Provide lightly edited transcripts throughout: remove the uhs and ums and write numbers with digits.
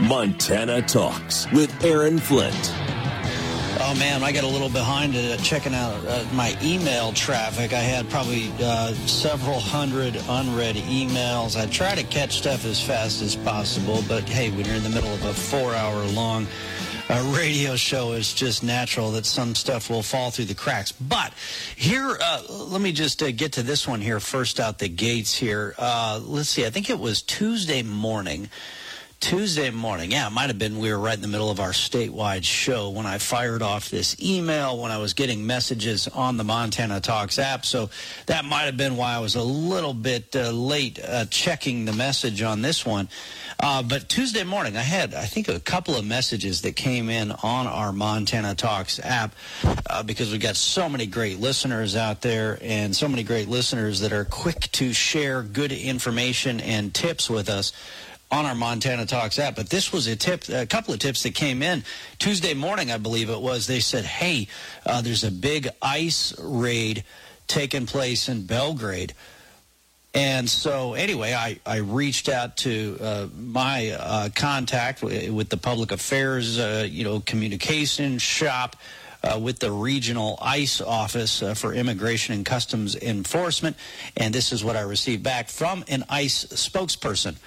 Montana Talks with Aaron Flint. Oh, man, I got a little behind checking out my email traffic. I had probably several hundred unread emails. I try to catch stuff as fast as possible, but hey, when you're in the middle of a 4-hour-long radio show, it's just natural that some stuff will fall through the cracks. But here, let me just get to this one here first out the gates here. Let's see, I think it was Tuesday morning. Yeah, it might have been we were right in the middle of our statewide show when I fired off this email when I was getting messages on the Montana Talks app. So that might have been why I was a little bit late checking the message on this one. But Tuesday morning, I had, I think, a couple of messages that came in on our Montana Talks app because we've got so many great listeners out there and so many great listeners that are quick to share good information and tips with us on our Montana Talks app. But this was a couple of tips that came in Tuesday morning, I believe it was. They said, hey, there's a big ICE raid taking place in Belgrade. And so anyway, I reached out to my contact with the public affairs, communication shop with the regional ICE office for Immigration and Customs Enforcement. And this is what I received back from an ICE spokesperson.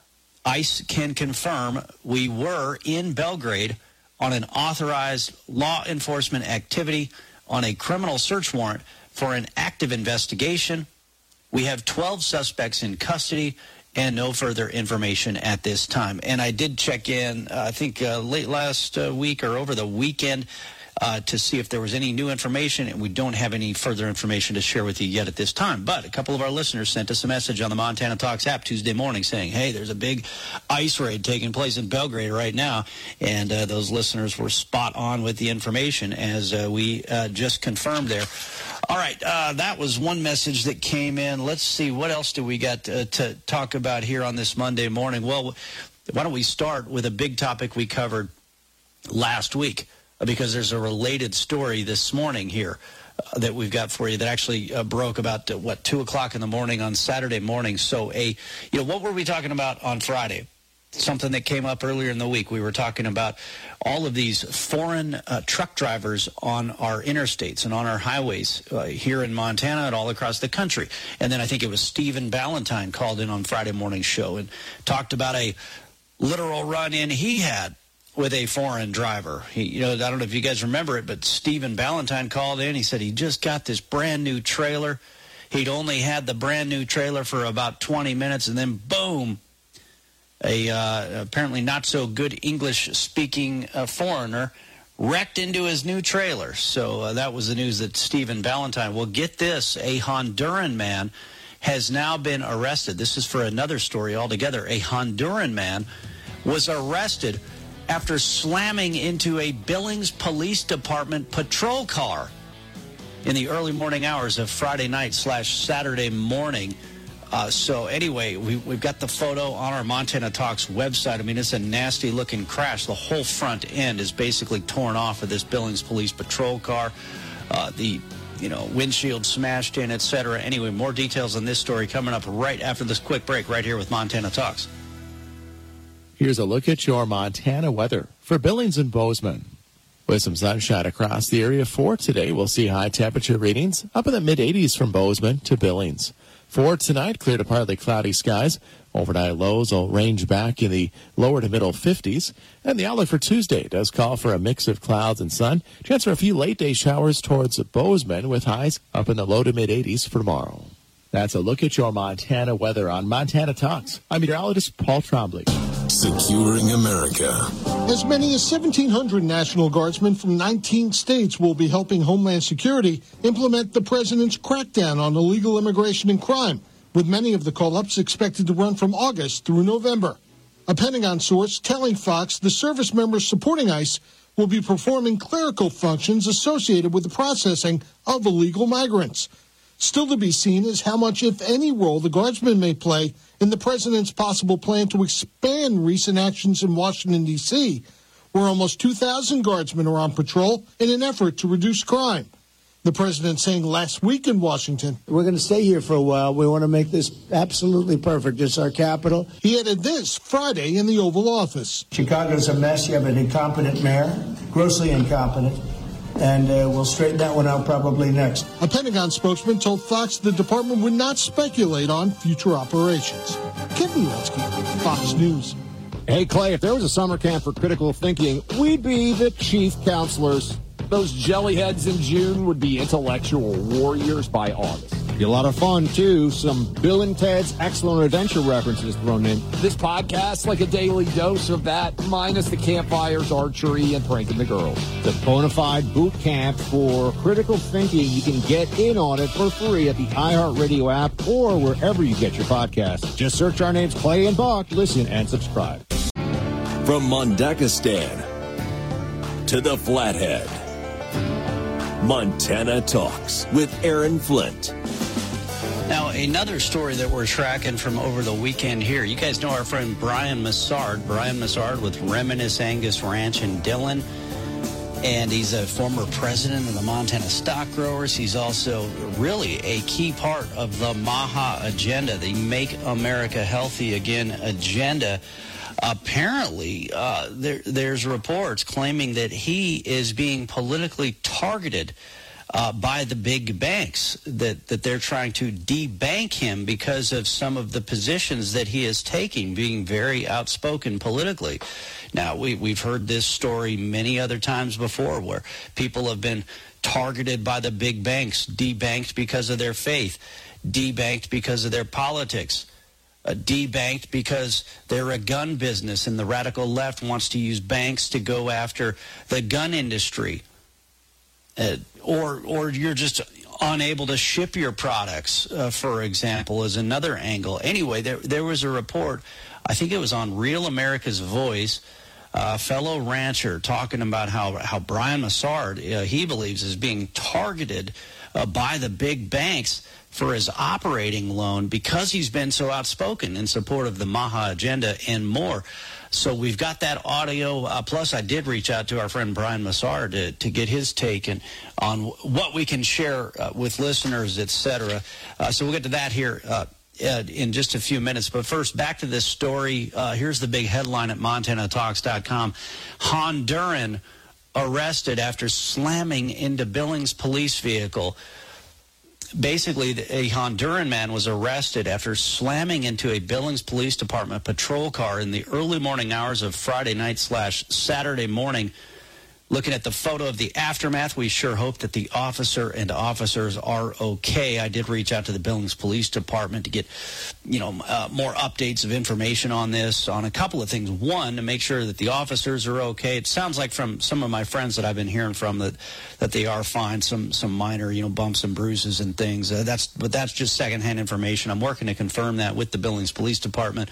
ICE can confirm we were in Belgrade on an authorized law enforcement activity on a criminal search warrant for an active investigation. We have 12 suspects in custody and no further information at this time. And I did check in, I think, late last week or over the weekend to see if there was any new information, and we don't have any further information to share with you yet at this time. But a couple of our listeners sent us a message on the Montana Talks app Tuesday morning saying, hey, there's a big ICE raid taking place in Belgrade right now. And those listeners were spot on with the information as we just confirmed there. All right, that was one message that came in. Let's see, what else do we got to talk about here on this Monday morning? Well, why don't we start with a big topic we covered last week, because there's a related story this morning here that we've got for you that actually broke about, 2 o'clock in the morning on Saturday morning. So, what were we talking about on Friday? Something that came up earlier in the week. We were talking about all of these foreign truck drivers on our interstates and on our highways here in Montana and all across the country. And then I think it was Stephen Ballantyne called in on Friday morning's show and talked about a literal run-in he had with a foreign driver. I don't know if you guys remember it, but Stephen Ballantyne called in. He said he just got this brand-new trailer. He'd only had the brand-new trailer for about 20 minutes, and then boom, a apparently not-so-good English-speaking foreigner wrecked into his new trailer. So that was the news that Stephen Ballantyne. Well, get this, a Honduran man has now been arrested. This is for another story altogether. A Honduran man was arrested after slamming into a Billings Police Department patrol car in the early morning hours of Friday night / Saturday morning. So anyway, we've got the photo on our Montana Talks website. I mean, it's a nasty-looking crash. The whole front end is basically torn off of this Billings Police Patrol car. The windshield smashed in, etc. Anyway, more details on this story coming up right after this quick break right here with Montana Talks. Here's a look at your Montana weather for Billings and Bozeman. With some sunshine across the area for today, we'll see high temperature readings up in the mid-80s from Bozeman to Billings. For tonight, clear to partly cloudy skies. Overnight lows will range back in the lower to middle 50s. And the outlook for Tuesday does call for a mix of clouds and sun. Chance for a few late-day showers towards Bozeman with highs up in the low to mid-80s for tomorrow. That's a look at your Montana weather on Montana Talks. I'm meteorologist Paul Trombley. Securing America. As many as 1,700 National Guardsmen from 19 states will be helping Homeland Security implement the president's crackdown on illegal immigration and crime, with many of the call-ups expected to run from August through November. A Pentagon source telling Fox the service members supporting ICE will be performing clerical functions associated with the processing of illegal migrants. Still to be seen is how much, if any, role the Guardsmen may play in the president's possible plan to expand recent actions in Washington, D.C., where almost 2,000 Guardsmen are on patrol in an effort to reduce crime. The president saying last week in Washington, we're going to stay here for a while. We want to make this absolutely perfect. It's our capital. He added this Friday in the Oval Office. Chicago's a mess. You have an incompetent mayor, grossly incompetent, and we'll straighten that one out probably next. A Pentagon spokesman told Fox the department would not speculate on future operations. Kevin Letsky, Fox News. Hey, Clay, if there was a summer camp for critical thinking, we'd be the chief counselors. Those jellyheads in June would be intellectual warriors by August. Be a lot of fun, too. Some Bill and Ted's Excellent Adventure references thrown in. This podcast's like a daily dose of that, minus the campfires, archery, and pranking the girls. The bona fide boot camp for critical thinking. You can get in on it for free at the iHeartRadio app or wherever you get your podcasts. Just search our names, Clay and Buck. Listen and subscribe. From Mondakistan to the Flathead, Montana Talks with Aaron Flint. Now, another story that we're tracking from over the weekend here. You guys know our friend Brian Massard. Brian Massard with Reminisce Angus Ranch in Dillon. And he's a former president of the Montana Stock Growers. He's also really a key part of the MAHA agenda, the Make America Healthy Again agenda. Apparently, there's reports claiming that he is being politically targeted by the big banks, that they're trying to debank him because of some of the positions that he is taking, being very outspoken politically. Now, we've heard this story many other times before where people have been targeted by the big banks, debanked because of their faith, debanked because of their politics. Debanked because they're a gun business and the radical left wants to use banks to go after the gun industry. Or you're just unable to ship your products, for example, is another angle. Anyway, there was a report, I think it was on Real America's Voice, a fellow rancher talking about how Brian Massard, he believes, is being targeted by the big banks for his operating loan because he's been so outspoken in support of the MAHA agenda and more. So we've got that audio. Plus, I did reach out to our friend Brian Massard to get his take on what we can share with listeners, etc. So we'll get to that here in just a few minutes. But first, back to this story. Here's the big headline at MontanaTalks.com. Honduran arrested after slamming into Billings police vehicle. Basically, a Honduran man was arrested after slamming into a Billings Police Department patrol car in the early morning hours of Friday night / Saturday morning. Looking at the photo of the aftermath, we sure hope that the officer and officers are okay. I did reach out to the Billings Police Department to get, more updates of information on this, on a couple of things. One, to make sure that the officers are okay. It sounds like from some of my friends that I've been hearing from that they are fine. Some minor, bumps and bruises and things. But that's just secondhand information. I'm working to confirm that with the Billings Police Department.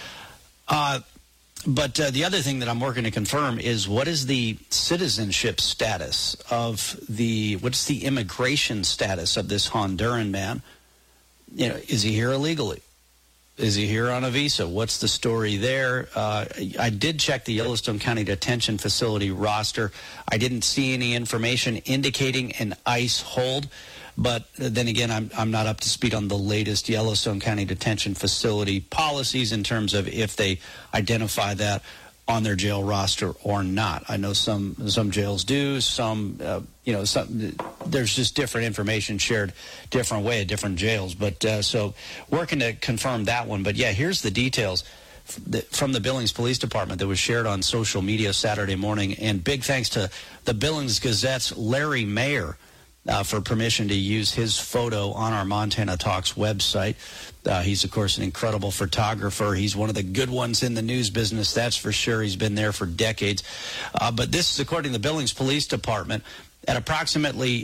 But the other thing that I'm working to confirm is what is the citizenship status of what's the immigration status of this Honduran man? Is he here illegally? Is he here on a visa? What's the story there? I did check the Yellowstone County Detention Facility roster. I didn't see any information indicating an ICE hold. But then again, I'm not up to speed on the latest Yellowstone County Detention Facility policies in terms of if they identify that on their jail roster or not. I know some jails do, some there's just different information shared different way at different jails. But so working to confirm that one. But yeah, here's the details from the Billings Police Department that was shared on social media Saturday morning. And big thanks to the Billings Gazette's Larry Mayer for permission to use his photo on our Montana Talks website. He's, of course, an incredible photographer. He's one of the good ones in the news business, that's for sure. He's been there for decades. But this is according to the Billings Police Department. At approximately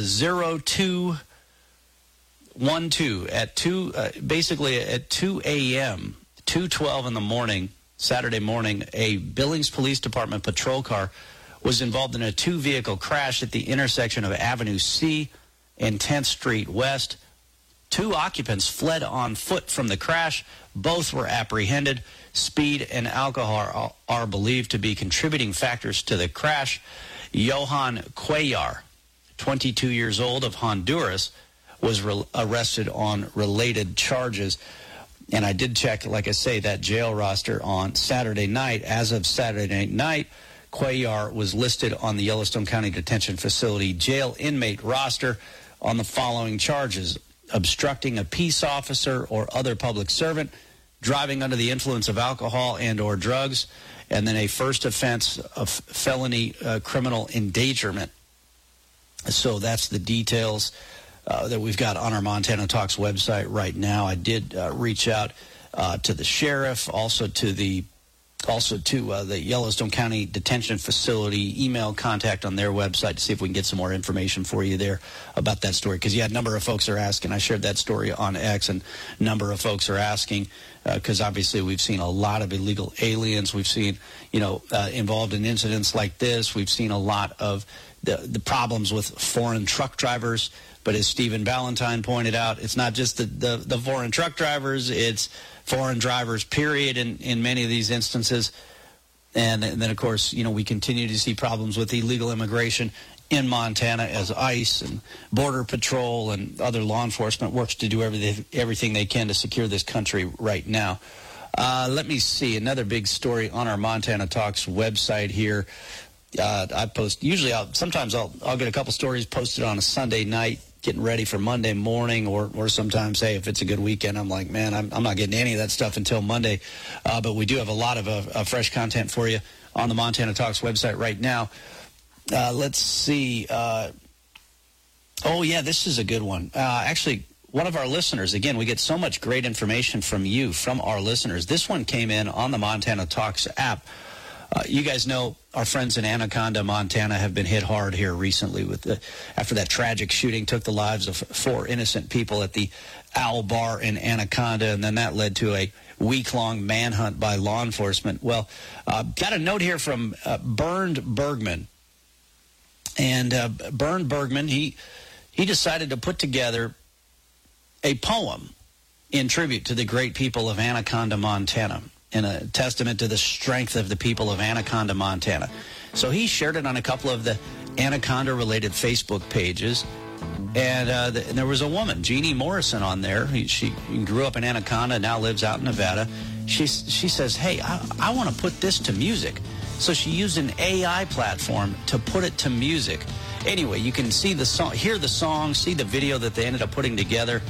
02:12, basically at 2 a.m., 2:12 in the morning, Saturday morning, a Billings Police Department patrol car was involved in a two-vehicle crash at the intersection of Avenue C and 10th Street West. Two occupants fled on foot from the crash. Both were apprehended. Speed and alcohol are believed to be contributing factors to the crash. Johan Cuellar, 22 years old, of Honduras, was arrested on related charges. And I did check, like I say, that jail roster on Saturday night. As of Saturday night, Cuellar was listed on the Yellowstone County Detention Facility jail inmate roster on the following charges: obstructing a peace officer or other public servant, driving under the influence of alcohol and or drugs, and then a first offense of felony criminal endangerment. So that's the details that we've got on our Montana Talks website right now. I did reach out to the sheriff, also to the Yellowstone County Detention Facility email contact on their website to see if we can get some more information for you there about that story. Because, yeah, a number of folks are asking. I shared that story on X, and a number of folks are asking because, obviously, we've seen a lot of illegal aliens. We've seen, involved in incidents like this. We've seen a lot of the problems with foreign truck drivers. But as Stephen Ballantyne pointed out, it's not just the foreign truck drivers, it's foreign drivers, period, in many of these instances. And then, of course, we continue to see problems with illegal immigration in Montana as ICE and Border Patrol and other law enforcement works to do everything they can to secure this country right now. Let me see. Another big story on our Montana Talks website here. I post, usually sometimes I'll get a couple stories posted on a Sunday night, getting ready for Monday morning, or sometimes, hey, if it's a good weekend, I'm like, man, I'm not getting any of that stuff until Monday. But we do have a lot of fresh content for you on the Montana Talks website right now. Let's see. This is a good one. Actually, one of our listeners, again, we get so much great information from you, from our listeners. This one came in on the Montana Talks app. You guys know our friends in Anaconda, Montana, have been hit hard here recently after that tragic shooting took the lives of 4 innocent people at the Owl Bar in Anaconda, and then that led to a week-long manhunt by law enforcement. Well, got a note here from Bernd Bergman. And Bernd Bergman, he decided to put together a poem in tribute to the great people of Anaconda, Montana, in a testament to the strength of the people of Anaconda, Montana. So he shared it on a couple of the Anaconda-related Facebook pages. And there was a woman, Jeannie Morrison, on there. She grew up in Anaconda, now lives out in Nevada. She says, hey, I want to put this to music. So she used an AI platform to put it to music. Anyway, you can see the song, hear the song, see the video that they ended up putting together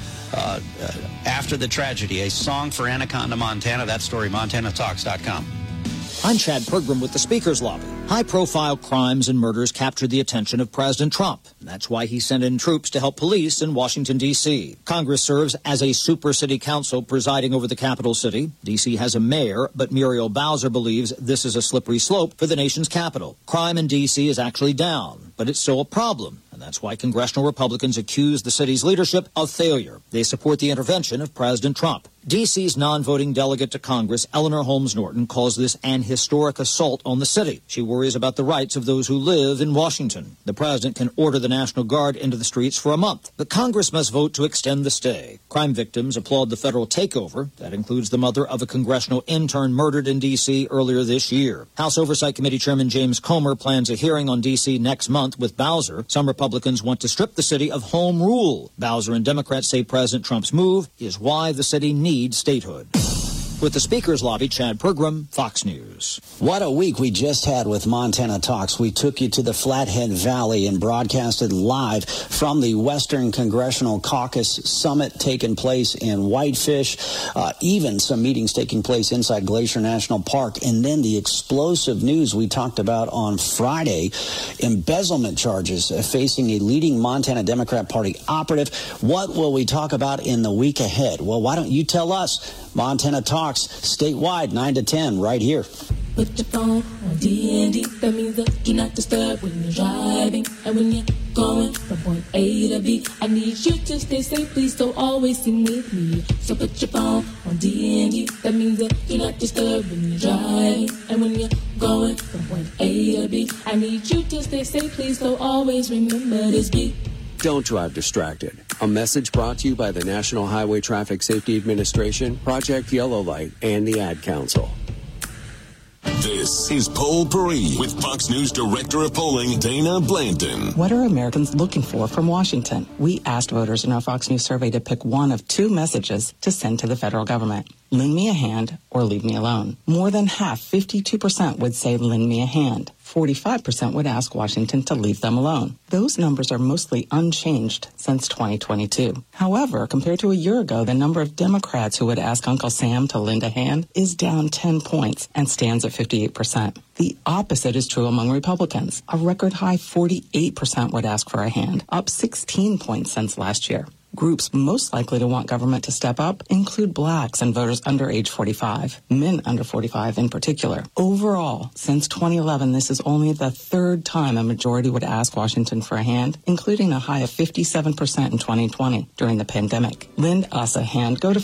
after the tragedy. A song for Anaconda, Montana. That story, MontanaTalks.com. I'm Chad Pergram with the Speaker's Lobby. High-profile crimes and murders captured the attention of President Trump. That's why he sent in troops to help police in Washington, D.C. Congress serves as a super city council presiding over the capital city. D.C. has a mayor, but Muriel Bowser believes this is a slippery slope for the nation's capital. Crime in D.C. is actually down, but it's still a problem. And that's why congressional Republicans accuse the city's leadership of failure. They support the intervention of President Trump. D.C.'s non-voting delegate to Congress, Eleanor Holmes Norton, calls this an historic assault on the city. She worries about the rights of those who live in Washington. The president can order the National Guard into the streets for a month, but Congress must vote to extend the stay. Crime victims applaud the federal takeover. That includes the mother of a congressional intern murdered in D.C. earlier this year. House Oversight Committee Chairman James Comer plans a hearing on D.C. next month with Bowser. Some Republicans want to strip the city of home rule. Bowser and Democrats say President Trump's move is why the city needs statehood. With the Speaker's Lobby, Chad Pergram, Fox News. What a week we just had with Montana Talks. We took you to the Flathead Valley and broadcasted live from the Western Congressional Caucus Summit taking place in Whitefish, even some meetings taking place inside Glacier National Park, and then the explosive news we talked about on Friday, embezzlement charges facing a leading Montana Democrat Party operative. What will we talk about in the week ahead? Well, why don't you tell us? Montana Talks, statewide, 9 to 10, right here. Put your phone on D&D. That means that do not disturb when you're driving. And when you're going from point A to B, I need you to stay safe. Please don't always sing with me. So put your phone on D&D. That means that do not disturb when you're driving. And when you're going from point A to B, I need you to stay safe. Please don't always remember this beat. Don't drive distracted. A message brought to you by the National Highway Traffic Safety Administration, Project Yellow Light, and the Ad Council. This is Poll Paris with Fox News Director of Polling, Dana Blanton. What are Americans looking for from Washington? We asked voters in our Fox News survey to pick one of two messages to send to the federal government. Lend me a hand or leave me alone. More than half, 52%, would say lend me a hand. 45% would ask Washington to leave them alone. Those numbers are mostly unchanged since 2022. However, compared to a year ago, the number of Democrats who would ask Uncle Sam to lend a hand is down 10 points and stands at 58%. The opposite is true among Republicans. A record high 48% would ask for a hand, up 16 points since last year. Groups most likely to want government to step up include blacks and voters under age 45, men under 45 in particular. Overall, since 2011, this is only the third time a majority would ask Washington for a hand, including a high of 57% in 2020 during the pandemic. Lend us a hand. Go to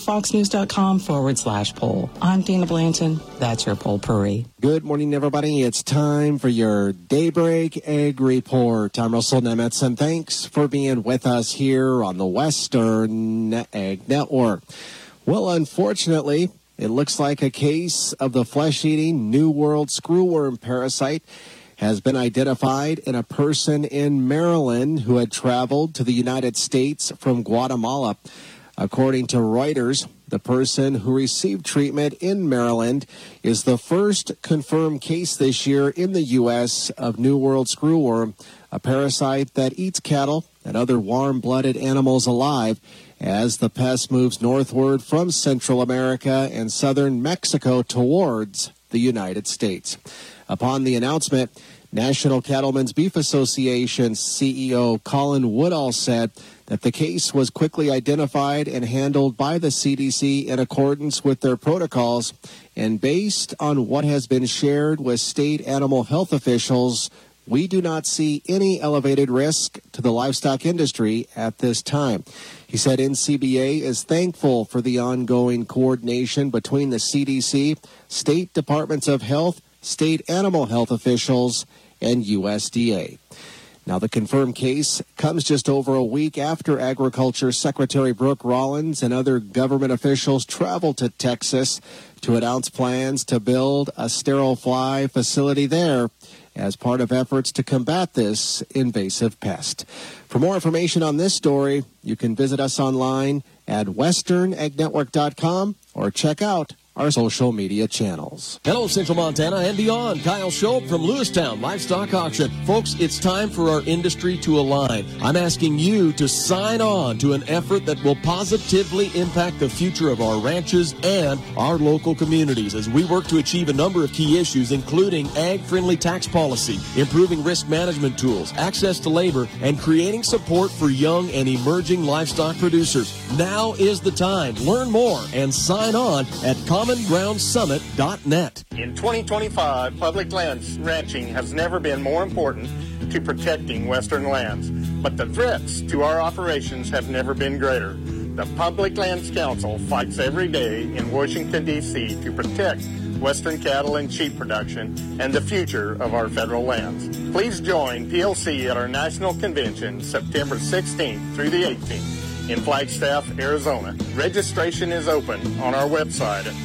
foxnews.com/poll. I'm Dana Blanton. That's your Poll Paris. Good morning, everybody. It's time for your Daybreak Egg Report. I'm Russell Nemetz, and thanks for being with us here on the Western Egg Network. Well, unfortunately, it looks like a case of the flesh-eating New World screwworm parasite has been identified in a person in Maryland who had traveled to the United States from Guatemala. According to Reuters, the person who received treatment in Maryland is the first confirmed case this year in the U.S. of New World screwworm, a parasite that eats cattle and other warm-blooded animals alive as the pest moves northward from Central America and southern Mexico towards the United States. Upon the announcement, National Cattlemen's Beef Association CEO Colin Woodall said that the case was quickly identified and handled by the CDC in accordance with their protocols and based on what has been shared with state animal health officials. We do not see any elevated risk to the livestock industry at this time. He said NCBA is thankful for the ongoing coordination between the CDC, state departments of health, state animal health officials, and USDA. Now, the confirmed case comes just over a week after Agriculture Secretary Brooke Rollins and other government officials traveled to Texas to announce plans to build a sterile fly facility there as part of efforts to combat this invasive pest. For more information on this story, you can visit us online at westerneggNetwork.com or check out our social media channels. Hello, Central Montana and beyond. Kyle Schopp from Lewistown Livestock Auction. Folks, it's time for our industry to align. I'm asking you to sign on to an effort that will positively impact the future of our ranches and our local communities as we work to achieve a number of key issues, including ag-friendly tax policy, improving risk management tools, access to labor, and creating support for young and emerging livestock producers. Now is the time. Learn more and sign on at commongroundsummit.net. In 2025, public lands ranching has never been more important to protecting Western lands, but the threats to our operations have never been greater. The Public Lands Council fights every day in Washington, D.C. to protect Western cattle and sheep production and the future of our federal lands. Please join PLC at our national convention September 16th through the 18th. in Flagstaff, Arizona. Registration is open on our website at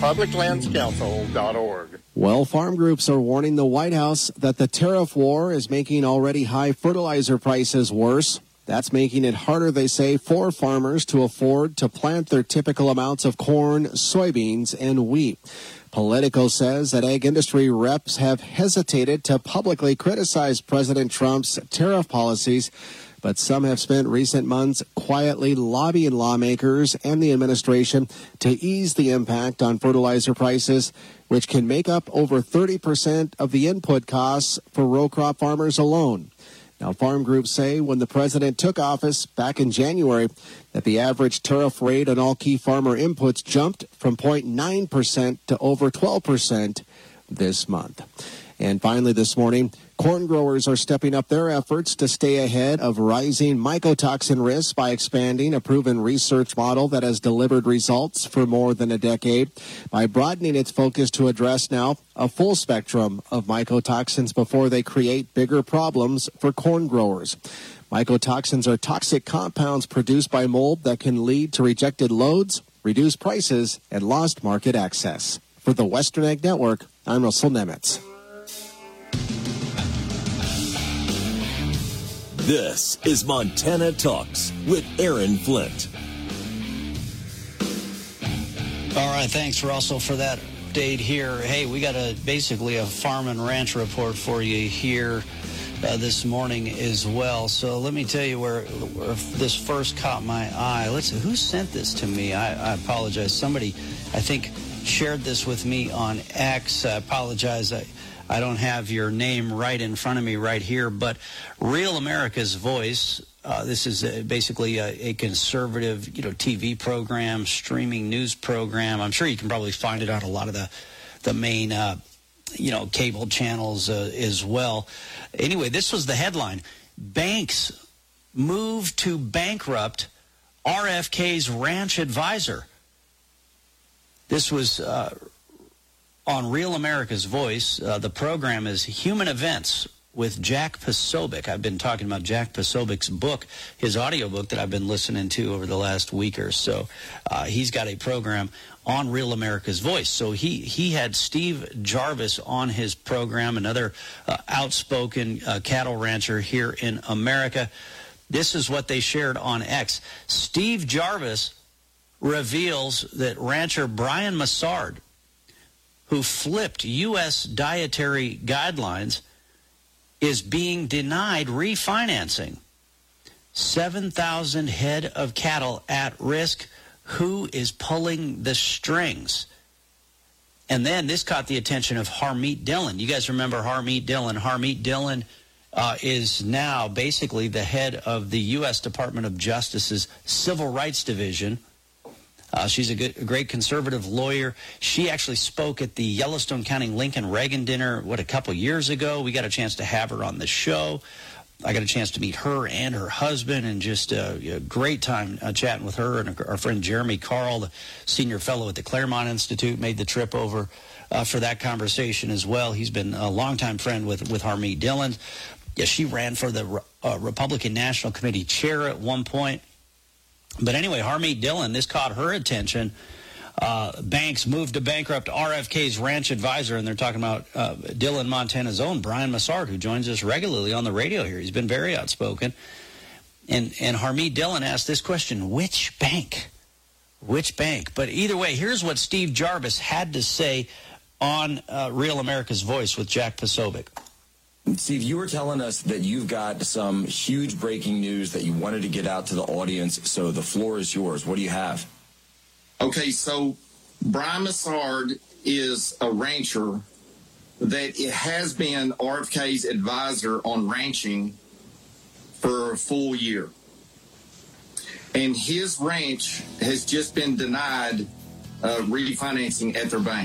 publiclandscouncil.org. Well, farm groups are warning the White House that the tariff war is making already high fertilizer prices worse. That's making it harder, they say, for farmers to afford to plant their typical amounts of corn, soybeans, and wheat. Politico says that ag industry reps have hesitated to publicly criticize President Trump's tariff policies, but some have spent recent months quietly lobbying lawmakers and the administration to ease the impact on fertilizer prices, which can make up over 30% of the input costs for row crop farmers alone. Now, farm groups say when the president took office back in January that the average tariff rate on all key farmer inputs jumped from 0.9% to over 12% this month. And finally this morning, corn growers are stepping up their efforts to stay ahead of rising mycotoxin risks by expanding a proven research model that has delivered results for more than a decade by broadening its focus to address now a full spectrum of mycotoxins before they create bigger problems for corn growers. Mycotoxins are toxic compounds produced by mold that can lead to rejected loads, reduced prices, and lost market access. For the Western Ag Network, I'm Russell Nemitz. This is Montana Talks with Aaron Flint. All right, thanks, Russell, for that update here. Hey, we got basically a farm and ranch report for you here this morning as well. So let me tell you where this first caught my eye. Let's see, who sent this to me? I apologize. Somebody, I think, shared this with me on X. I apologize. I don't have your name right in front of me right here, but Real America's Voice. This is basically a conservative, TV program, streaming news program. I'm sure you can probably find it on a lot of the main, cable channels as well. Anyway, this was the headline: Banks move to bankrupt RFK's ranch advisor. This was on Real America's Voice. The program is Human Events with Jack Posobiec. I've been talking about Jack Posobiec's book, his audiobook that I've been listening to over the last week or so. He's got a program on Real America's Voice. So he had Steve Jarvis on his program, another outspoken cattle rancher here in America. This is what they shared on X. Steve Jarvis reveals that rancher Brian Massard, who flipped U.S. dietary guidelines, is being denied refinancing. 7,000 head of cattle at risk. Who is pulling the strings? And then this caught the attention of Harmeet Dillon. You guys remember Harmeet Dillon? Harmeet Dillon is now basically the head of the U.S. Department of Justice's Civil Rights Division. She's a great conservative lawyer. She actually spoke at the Yellowstone County Lincoln Reagan dinner, a couple years ago. We got a chance to have her on the show. I got a chance to meet her and her husband, and just a great time chatting with her. And our friend Jeremy Carl, the senior fellow at the Claremont Institute, made the trip over for that conversation as well. He's been a longtime friend with Harmeet Dillon. Yeah, she ran for the Republican National Committee chair at one point. But anyway, Harmeet Dillon, this caught her attention. Banks moved to bankrupt RFK's ranch advisor, and they're talking about Dillon, Montana's own Brian Massard, who joins us regularly on the radio here. He's been very outspoken. And Harmeet Dillon asked this question: which bank? Which bank? But either way, here's what Steve Jarvis had to say on Real America's Voice with Jack Posobiec. Steve, you were telling us that you've got some huge breaking news that you wanted to get out to the audience, so the floor is yours. What do you have? Okay, so Brian Massard is a rancher that has been RFK's advisor on ranching for a full year. And his ranch has just been denied refinancing at their bank.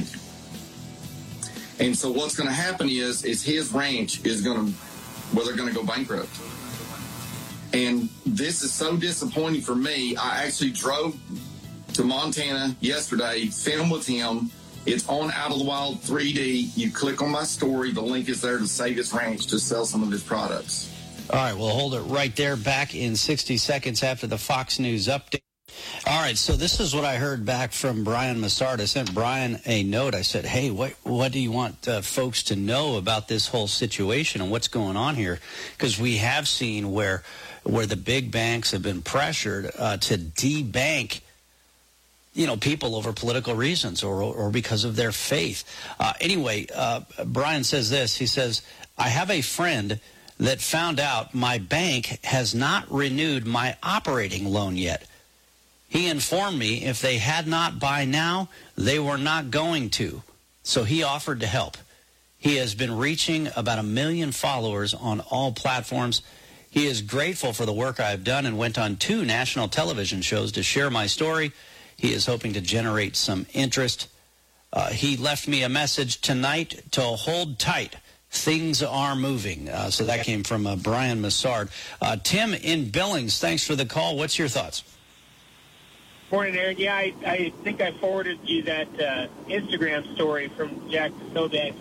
And so what's going to happen is his ranch is they're going to go bankrupt. And this is so disappointing for me. I actually drove to Montana yesterday, filmed with him. It's on Out of the Wild 3D. You click on my story. The link is there to save his ranch to sell some of his products. All right, we'll hold it right there. Back in 60 seconds after the Fox News update. All right, so this is what I heard back from Brian Massard. I sent Brian a note. I said, hey, what do you want folks to know about this whole situation and what's going on here? Because we have seen where the big banks have been pressured to debank people over political reasons or because of their faith. Anyway, Brian says this. He says, I have a friend that found out my bank has not renewed my operating loan yet. He informed me if they had not by now, they were not going to. So he offered to help. He has been reaching about 1 million followers on all platforms. He is grateful for the work I have done and went on 2 national television shows to share my story. He is hoping to generate some interest. He left me a message tonight to hold tight. Things are moving. So that came from Brian Massard. Tim in Billings, thanks for the call. What's your thoughts? Morning, Aaron. Yeah, I think I forwarded you that Instagram story from Jack Posobiec's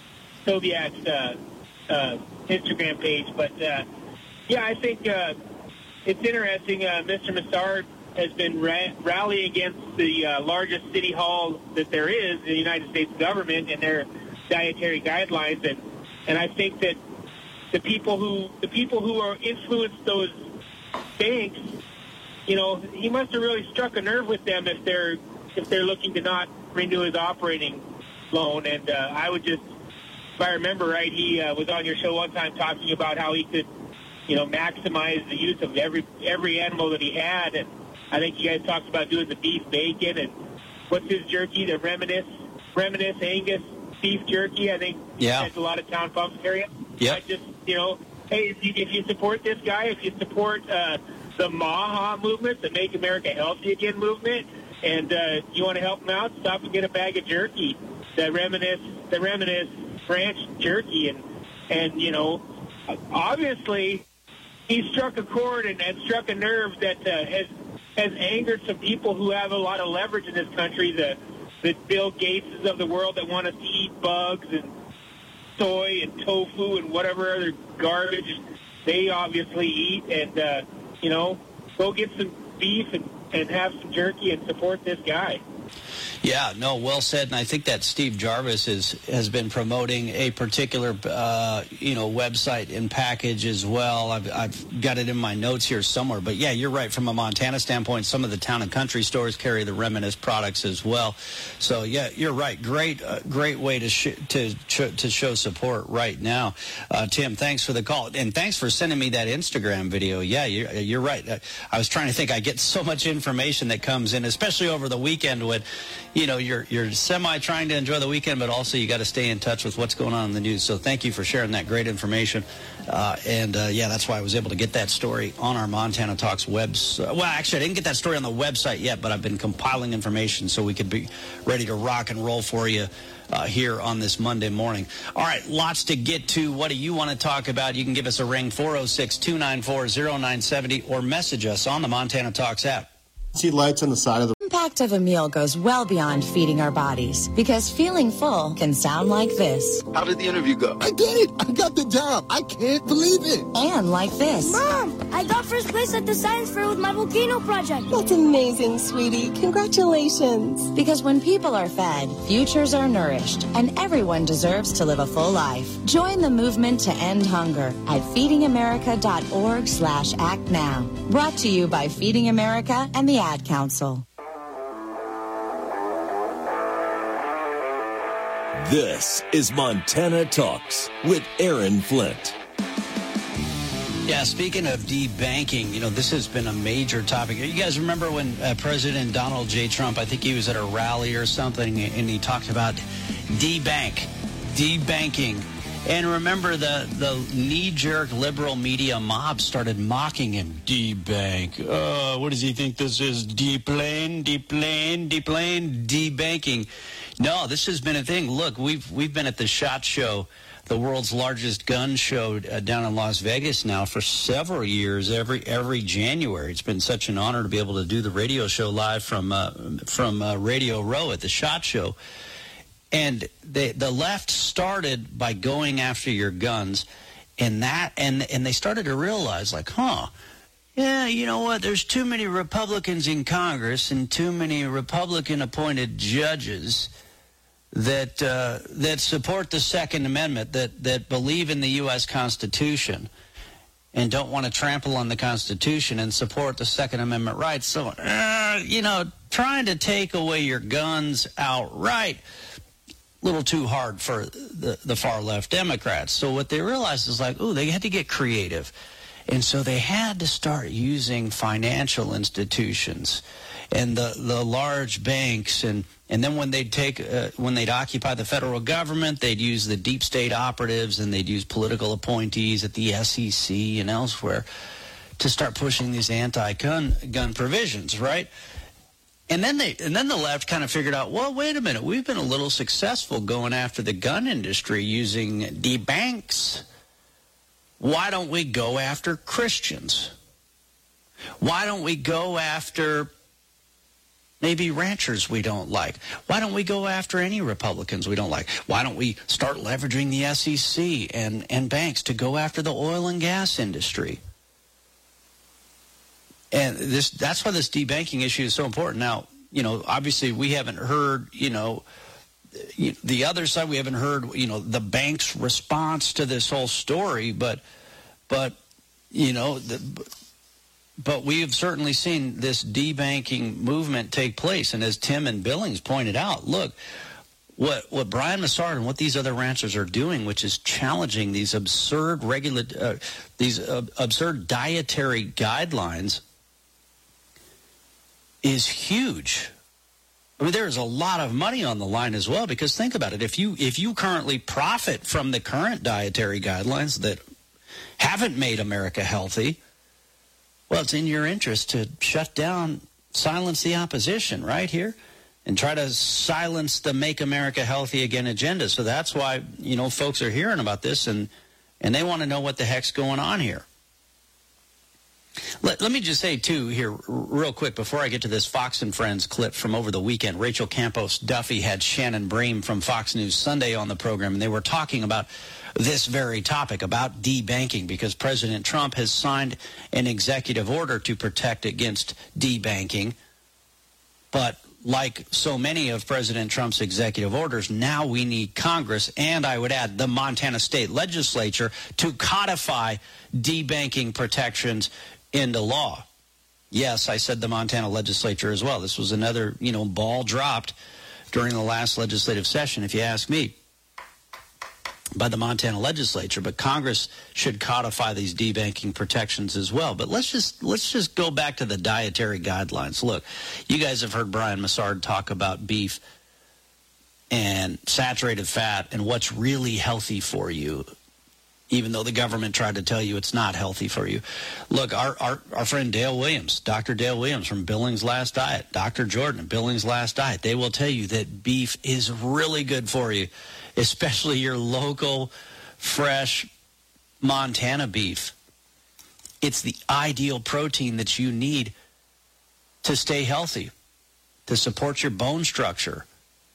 Instagram page. But, yeah, I think it's interesting. Mr. Massard has been rallying against the largest city hall that there is in the United States government, and they're dietary guidelines, and I think that the people who are influence those banks, you know, he must have really struck a nerve with them if they're looking to not renew his operating loan. And I would just, if I remember right, he was on your show one time talking about how he could, you know, maximize the use of every animal that he had. And I think you guys talked about doing the beef bacon and what's his jerky, the Reminisce Angus beef jerky. I think a lot of town pumps carry it. Yeah. Just, you know, hey, if you support this guy, if you support the MAHA movement, the Make America Healthy Again movement, and you want to help him out, stop and get a bag of jerky, the Reminisce Ranch jerky, and you know, obviously he struck a chord and struck a nerve that has angered some people who have a lot of leverage in this country, the Bill Gateses of the world that want us to eat bugs and soy and tofu and whatever other garbage they obviously eat, and you know, go get some beef and have some jerky and support this guy. Yeah, no, well said. And I think that Steve Jarvis has been promoting a particular, website and package as well. I've got it in my notes here somewhere. But, yeah, you're right. From a Montana standpoint, some of the town and country stores carry the Reminisce products as well. So, yeah, you're right. Great way to show support right now. Tim, thanks for the call. And thanks for sending me that Instagram video. Yeah, you're right. I was trying to think. I get so much information that comes in, especially over the weekend when, you know, you're semi trying to enjoy the weekend, but also you got to stay in touch with what's going on in the news. So thank you for sharing that great information. That's why I was able to get that story on our Montana Talks website. Well, actually, I didn't get that story on the website yet, but I've been compiling information so we could be ready to rock and roll for you here on this Monday morning. All right, lots to get to. What do you want to talk about? You can give us a ring, 406-294-0970, or message us on the Montana Talks app. See lights on the side of the... The impact of a meal goes well beyond feeding our bodies, because feeling full can sound like this. How did the interview go? I did it! I got the job! I can't believe it! And like this. Mom, I got first place at the science fair with my volcano project. That's amazing, sweetie. Congratulations. Because when people are fed, futures are nourished, and everyone deserves to live a full life. Join the movement to end hunger at feedingamerica.org/act now. Brought to you by Feeding America and the Ad Council. This is Montana Talks with Aaron Flint. Yeah, speaking of debanking, you know, this has been a major topic. You guys remember when President Donald J. Trump, I think he was at a rally or something, and he talked about debanking. And remember, the knee-jerk liberal media mob started mocking him. Debank. What does he think this is? Deplane, debanking. No, this has been a thing. Look, we've been at the SHOT Show, the world's largest gun show down in Las Vegas now for several years. Every January, it's been such an honor to be able to do the radio show live from Radio Row at the SHOT Show. And the left started by going after your guns, and they started to realize, like, yeah, you know what? There's too many Republicans in Congress and too many Republican-appointed judges that support the Second Amendment, that believe in the U.S. Constitution and don't want to trample on the Constitution and support the Second Amendment rights. So, trying to take away your guns outright, a little too hard for the far-left Democrats. So what they realized is like, they had to get creative. And so they had to start using financial institutions and the large banks, and then when they'd occupy the federal government, they'd use the deep state operatives, and they'd use political appointees at the SEC and elsewhere to start pushing these anti-gun provisions, right? And then the left kind of figured out, well, wait a minute, we've been a little successful going after the gun industry using debanks. Why don't we go after Christians? Why don't we go after maybe ranchers we don't like? Why don't we go after any Republicans we don't like? Why don't we start leveraging the SEC and banks to go after the oil and gas industry? And that's why this debanking issue is so important. Now, obviously we haven't heard, the other side, we haven't heard, the bank's response to this whole story, but we have certainly seen this debanking movement take place. And as Tim and Billings pointed out, look, what Brian Massard and what these other ranchers are doing, which is challenging these absurd absurd dietary guidelines, is huge. I mean, there is a lot of money on the line as well, because think about it. If you currently profit from the current dietary guidelines that haven't made America healthy, well, it's in your interest to shut down, silence the opposition right here, and try to silence the Make America Healthy Again agenda. So that's why, folks are hearing about this, and they want to know what the heck's going on here. Let me just say, too, here real quick before I get to this Fox and Friends clip from over the weekend. Rachel Campos Duffy had Shannon Bream from Fox News Sunday on the program, and they were talking about this very topic, about debanking, because President Trump has signed an executive order to protect against debanking. But like so many of President Trump's executive orders, now we need Congress, and I would add the Montana State Legislature, to codify debanking protections into law. Yes, I said the Montana Legislature as well. This was another, ball dropped during the last legislative session, if you ask me, by the Montana Legislature. But Congress should codify these debanking protections as well. But let's just go back to the dietary guidelines. Look, you guys have heard Brian Massard talk about beef and saturated fat and what's really healthy for you, even though the government tried to tell you it's not healthy for you. Look, our friend Dale Williams, Dr. Dale Williams from Billings Last Diet, Dr. Jordan, Billings Last Diet, they will tell you that beef is really good for you, especially your local, fresh Montana beef. It's the ideal protein that you need to stay healthy, to support your bone structure,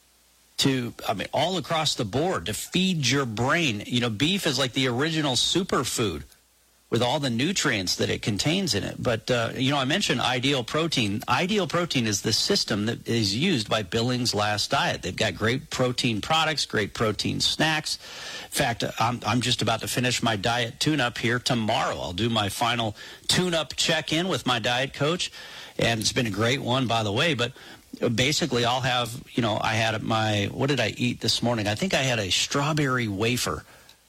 all across the board, to feed your brain. Beef is like the original superfood with all the nutrients that it contains in it. But, I mentioned Ideal Protein. Ideal Protein is the system that is used by Billings Last Diet. They've got great protein products, great protein snacks. In fact, I'm just about to finish my diet tune-up here tomorrow. I'll do my final tune-up check-in with my diet coach, and it's been a great one, by the way. But basically, I'll have, I had what did I eat this morning? I think I had a strawberry wafer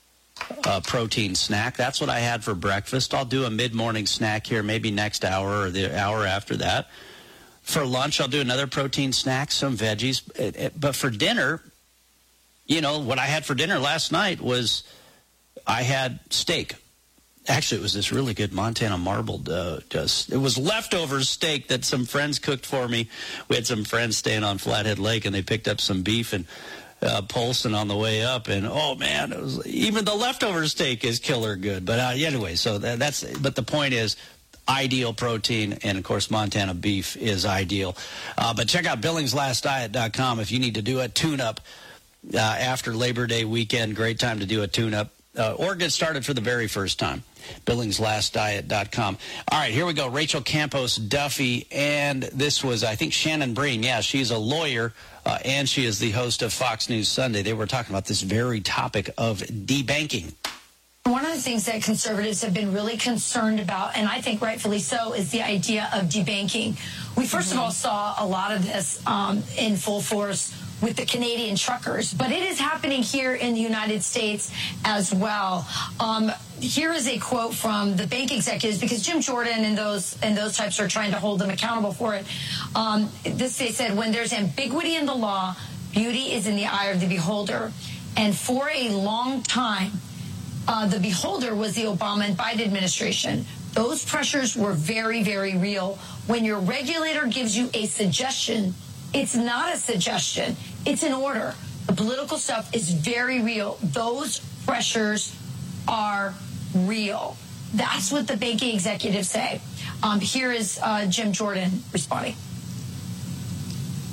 protein snack. That's what I had for breakfast. I'll do a mid-morning snack here, maybe next hour or the hour after that. For lunch, I'll do another protein snack, some veggies. But for dinner, what I had for dinner last night was I had steak. Actually, it was this really good Montana marbled. It was leftover steak that some friends cooked for me. We had some friends staying on Flathead Lake, and they picked up some beef and Polson on the way up. And, oh, man, even the leftover steak is killer good. But anyway, so but the point is, Ideal Protein, and, of course, Montana beef is ideal. But check out BillingsLastDiet.com if you need to do a tune-up after Labor Day weekend. Great time to do a tune-up. Or get started for the very first time. BillingsLastDiet.com. All right, here we go. Rachel Campos Duffy, and this was, I think, Shannon Bream. Yeah, she's a lawyer, and she is the host of Fox News Sunday. They were talking about this very topic of debanking. One of the things that conservatives have been really concerned about, and I think rightfully so, is the idea of debanking. We first of all saw a lot of this in full force with the Canadian truckers, but it is happening here in the United States as well. Here is a quote from the bank executives, because Jim Jordan and those types are trying to hold them accountable for it. They said, when there's ambiguity in the law, beauty is in the eye of the beholder. And for a long time, the beholder was the Obama and Biden administration. Those pressures were very, very real. When your regulator gives you a suggestion, it's not a suggestion. It's an order. The political stuff is very real. Those pressures are real. That's what the banking executives say. Here is Jim Jordan responding.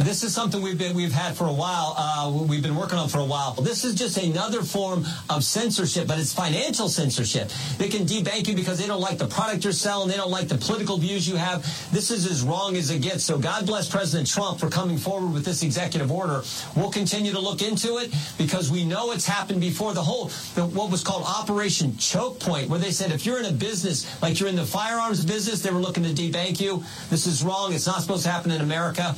This is something we've had for a while. We've been working on for a while. This is just another form of censorship, but it's financial censorship. They can debank you because they don't like the product you're selling. They don't like the political views you have. This is as wrong as it gets. So God bless President Trump for coming forward with this executive order. We'll continue to look into it because we know it's happened before. What was called Operation Choke Point, where they said if you're in a business, like you're in the firearms business, they were looking to debank you. This is wrong. It's not supposed to happen in America.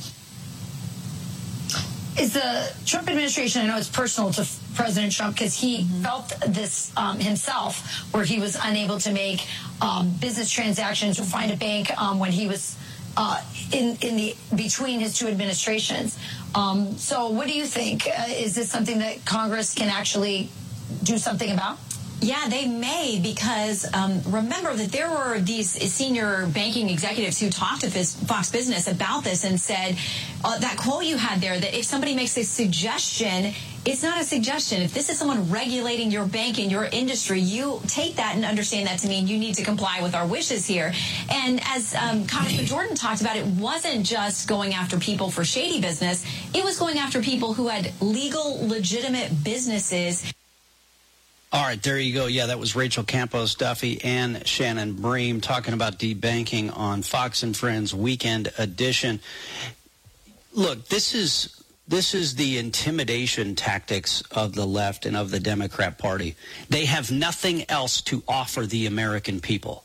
Is the Trump administration, I know it's personal to President Trump because he felt this himself, where he was unable to make business transactions or find a bank when he was between his two administrations. So what do you think? Is this something that Congress can actually do something about? Yeah, they may, because remember that there were these senior banking executives who talked to Fox Business about this and said that quote you had there, that if somebody makes a suggestion, it's not a suggestion. If this is someone regulating your bank and your industry, you take that and understand that to mean you need to comply with our wishes here. And as Congressman Jordan talked about, it wasn't just going after people for shady business. It was going after people who had legal, legitimate businesses. All right, there you go. Yeah, that was Rachel Campos Duffy and Shannon Bream talking about debanking on Fox and Friends Weekend Edition. Look, this is the intimidation tactics of the left and of the Democrat Party. They have nothing else to offer the American people.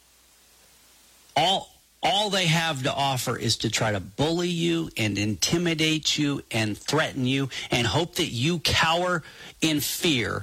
All they have to offer is to try to bully you and intimidate you and threaten you and hope that you cower in fear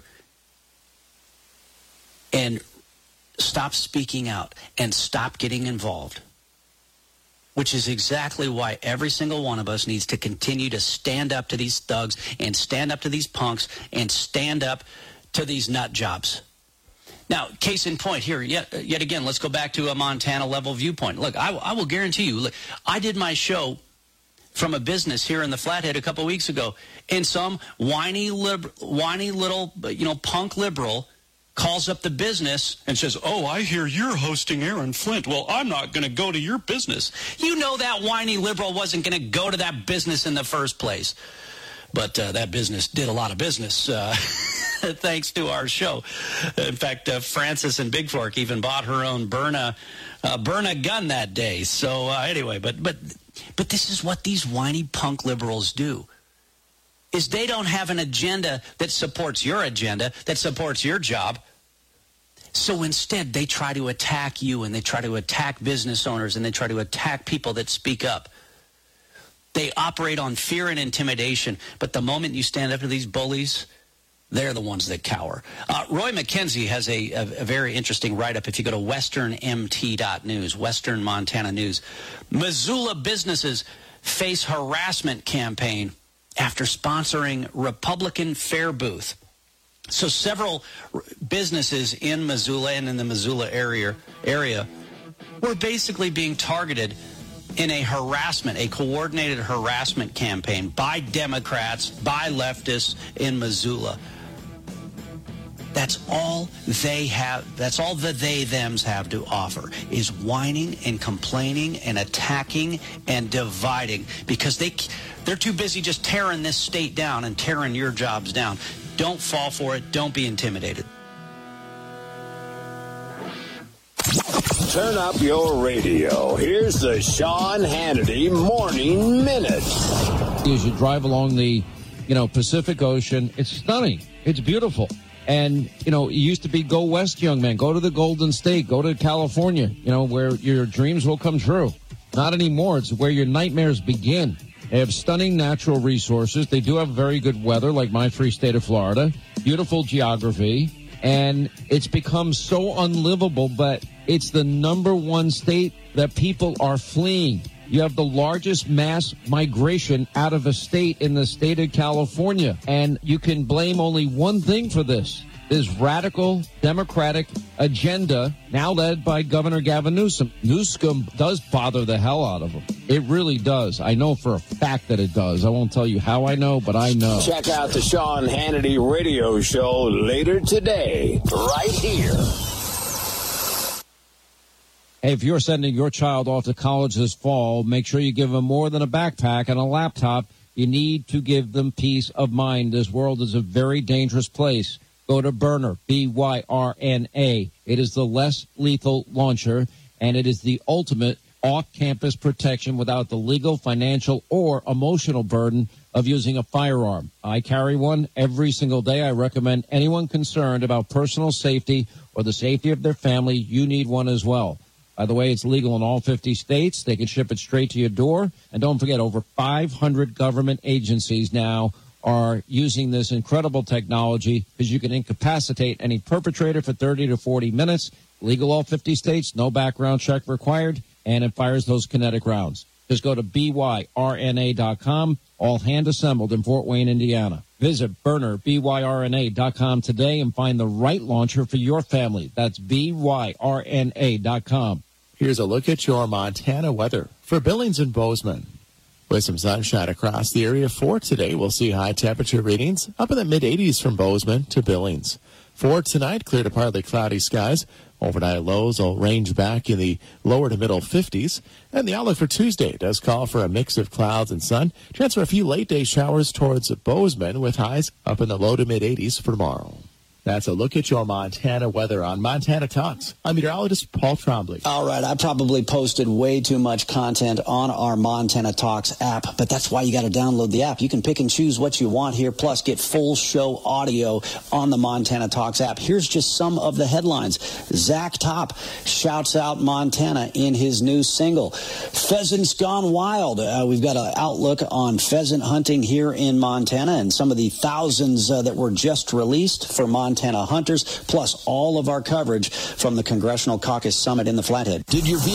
and stop speaking out and stop getting involved, which is exactly why every single one of us needs to continue to stand up to these thugs and stand up to these punks and stand up to these nut jobs. Now, case in point here, yet again, let's go back to a Montana-level viewpoint. Look, I will guarantee you, look, I did my show from a business here in the Flathead a couple weeks ago, and some whiny little, punk liberal calls up the business and says, "Oh, I hear you're hosting Aaron Flint. Well, I'm not going to go to your business." You know that whiny liberal wasn't going to go to that business in the first place. But that business did a lot of business thanks to our show. In fact, Frances in Big Fork even bought her own Byrna gun that day. So anyway, but this is what these whiny punk liberals do. Is they don't have an agenda that supports your agenda, that supports your job. So instead, they try to attack you, and they try to attack business owners, and they try to attack people that speak up. They operate on fear and intimidation, but the moment you stand up to these bullies, they're the ones that cower. Roy McKenzie has a very interesting write-up if you go to westernmt.news, Western Montana News. Missoula businesses face harassment campaign after sponsoring Republican Fair Booth. So several businesses in Missoula and in the Missoula area were basically being targeted in a coordinated harassment campaign by Democrats, by leftists in Missoula. That's all they have. That's all the they-thems have to offer is whining and complaining and attacking and dividing because they're too busy just tearing this state down and tearing your jobs down. Don't fall for it. Don't be intimidated. Turn up your radio. Here's the Sean Hannity Morning Minute. As you drive along the, Pacific Ocean, it's stunning. It's beautiful. And, it used to be go west, young man. Go to the Golden State. Go to California, where your dreams will come true. Not anymore. It's where your nightmares begin. They have stunning natural resources. They do have very good weather, like my free state of Florida. Beautiful geography. And it's become so unlivable, but it's the number one state that people are fleeing. You have the largest mass migration out of a state in the state of California. And you can blame only one thing for this radical Democratic agenda now led by Governor Gavin Newsom. Newsom does bother the hell out of him. It really does. I know for a fact that it does. I won't tell you how I know, but I know. Check out the Sean Hannity radio show later today, right here. Hey, if you're sending your child off to college this fall, make sure you give them more than a backpack and a laptop. You need to give them peace of mind. This world is a very dangerous place. Go to Byrna, B-Y-R-N-A. It is the less lethal launcher, and it is the ultimate off-campus protection without the legal, financial, or emotional burden of using a firearm. I carry one every single day. I recommend anyone concerned about personal safety or the safety of their family, you need one as well. By the way, it's legal in all 50 states. They can ship it straight to your door. And don't forget, over 500 government agencies now are using this incredible technology because you can incapacitate any perpetrator for 30 to 40 minutes. Legal all 50 states, no background check required, and it fires those kinetic rounds. Just go to BYRNA.com, all hand assembled in Fort Wayne, Indiana. Visit Byrna, BYRNA.com today and find the right launcher for your family. That's BYRNA.com. Here's a look at your Montana weather for Billings and Bozeman. With some sunshine across the area for today, we'll see high temperature readings up in the mid-80s from Bozeman to Billings. For tonight, clear to partly cloudy skies. Overnight lows will range back in the lower to middle 50s. And the outlook for Tuesday does call for a mix of clouds and sun. Chance for a few late-day showers towards Bozeman with highs up in the low to mid-80s for tomorrow. That's a look at your Montana weather on Montana Talks. I'm meteorologist Paul Trombley. All right, I probably posted way too much content on our Montana Talks app, but that's why you got to download the app. You can pick and choose what you want here, plus get full show audio on the Montana Talks app. Here's just some of the headlines. Zach Top shouts out Montana in his new single. Pheasants gone wild. We've got an outlook on pheasant hunting here in Montana and some of the thousands that were just released for Montana hunters, plus all of our coverage from the Congressional Caucus Summit in the Flathead. Did your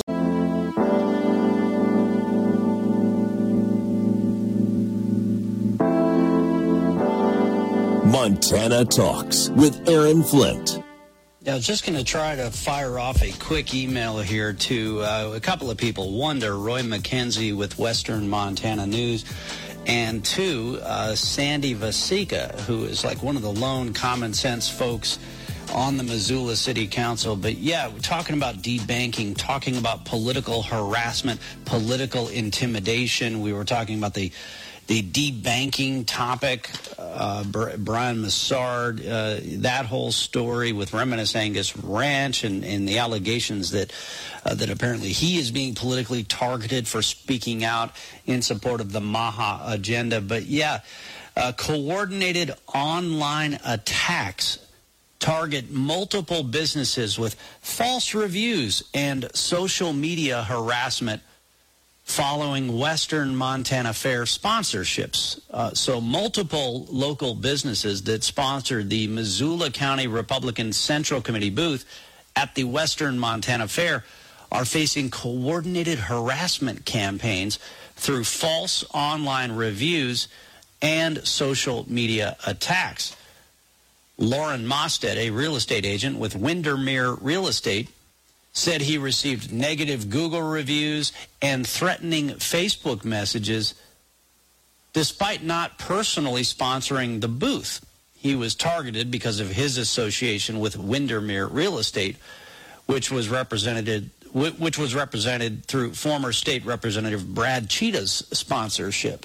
Montana Talks with Aaron Flint. I was just going to try to fire off a quick email here to a couple of people. One, to Roy McKenzie with Western Montana News. And two, Sandy Vasika, who is like one of the lone common sense folks on the Missoula City Council. But yeah, we're talking about debanking, talking about political harassment, political intimidation. We were talking about the debanking topic, Brian Massard, that whole story with Reminisce Angus Ranch and the allegations that apparently he is being politically targeted for speaking out in support of the Maha agenda. But yeah, coordinated online attacks target multiple businesses with false reviews and social media harassment following Western Montana Fair sponsorships. So multiple local businesses that sponsored the Missoula County Republican Central Committee booth at the Western Montana Fair are facing coordinated harassment campaigns through false online reviews and social media attacks. Lauren Mosted, a real estate agent with Windermere Real Estate, said he received negative Google reviews and threatening Facebook messages despite not personally sponsoring the booth. He was targeted because of his association with Windermere Real Estate, which was represented through former state representative Brad Cheetah's sponsorship.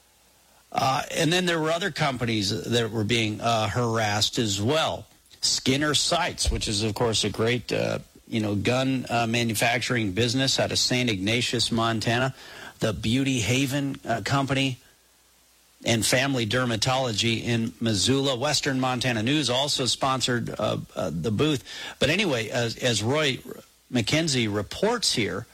And then there were other companies that were being harassed as well. Skinner Sights, which is, of course, a great gun manufacturing business out of St. Ignatius, Montana. The Beauty Haven Company and Family Dermatology in Missoula. Western Montana News also sponsored the booth. But anyway, as Roy McKenzie reports here,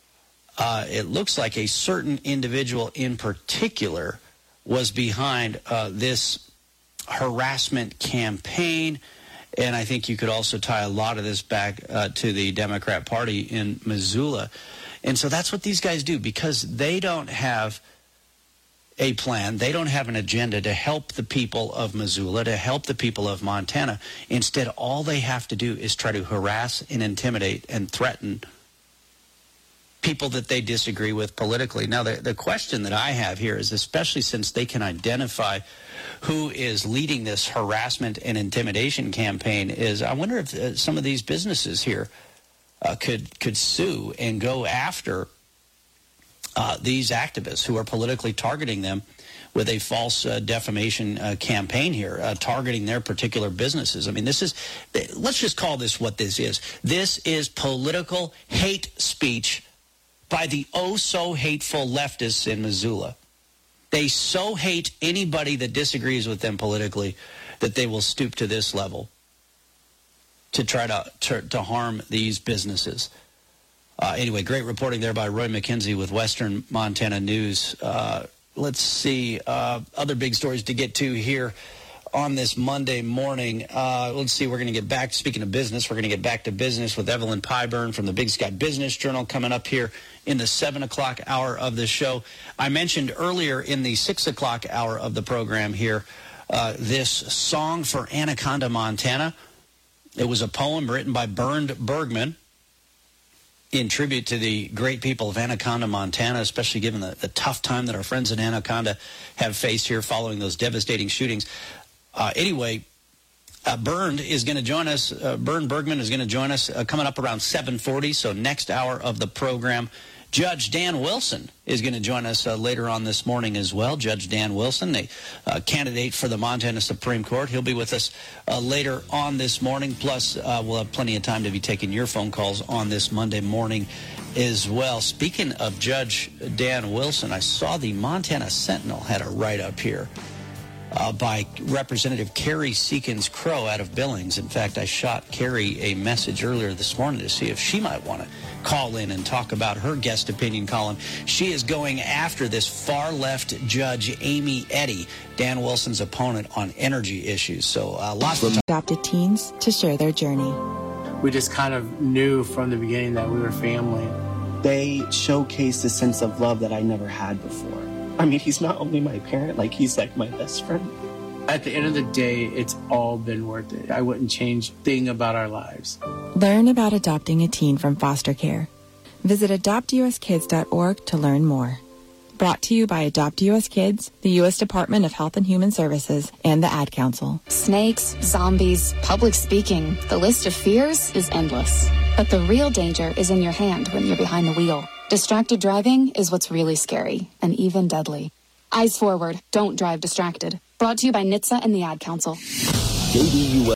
it looks like a certain individual in particular was behind this harassment campaign. And I think you could also tie a lot of this back to the Democrat Party in Missoula. And so that's what these guys do, because they don't have a plan. They don't have an agenda to help the people of Missoula, to help the people of Montana. Instead, all they have to do is try to harass and intimidate and threaten people that they disagree with politically. Now, the question that I have here is, especially since they can identify who is leading this harassment and intimidation campaign, is I wonder if some of these businesses here could sue and go after these activists who are politically targeting them with a false defamation campaign here, targeting their particular businesses. I mean, let's just call this what this is. This is political hate speech by the oh-so-hateful leftists in Missoula. They so hate anybody that disagrees with them politically that they will stoop to this level to try to harm these businesses. Anyway, great reporting there by Roy McKenzie with Western Montana News. Let's see, other big stories to get to here on this Monday morning. Let's see, we're going to get back, speaking of business, we're going to get back to business with Evelyn Pyburn from the Big Sky Business Journal coming up here in the 7 o'clock hour of the show. I mentioned earlier in the 6 o'clock hour of the program here, this song for Anaconda, Montana. It was a poem written by Bernd Bergman in tribute to the great people of Anaconda, Montana, especially given the tough time that our friends in Anaconda have faced here following those devastating shootings. Anyway, Bernd is going to join us. Bernd Bergman is going to join us coming up around 7:40, so next hour of the program. Judge Dan Wilson is going to join us later on this morning as well. Judge Dan Wilson, the candidate for the Montana Supreme Court. He'll be with us later on this morning. Plus, we'll have plenty of time to be taking your phone calls on this Monday morning as well. Speaking of Judge Dan Wilson, I saw the Montana Sentinel had a write-up here by Representative Carrie Seekins Crow out of Billings. In fact, I shot Carrie a message earlier this morning to see if she might want to call in and talk about her guest opinion column. She is going after this far-left Judge Amy Eddy, Dan Wilson's opponent on energy issues. So lots of adopted teens to share their journey. We just kind of knew from the beginning that we were family. They showcased a sense of love that I never had before. I mean, he's not only my parent, like he's like my best friend. At the end of the day, it's all been worth it. I wouldn't change a thing about our lives. Learn about adopting a teen from foster care. Visit adoptuskids.org to learn more. Brought to you by Adopt US Kids, the U.S. Department of Health and Human Services, and the Ad Council. Snakes, zombies, public speaking. The list of fears is endless. But the real danger is in your hand when you're behind the wheel. Distracted driving is what's really scary and even deadly. Eyes forward. Don't drive distracted. Brought to you by NHTSA and the Ad Council. KDUS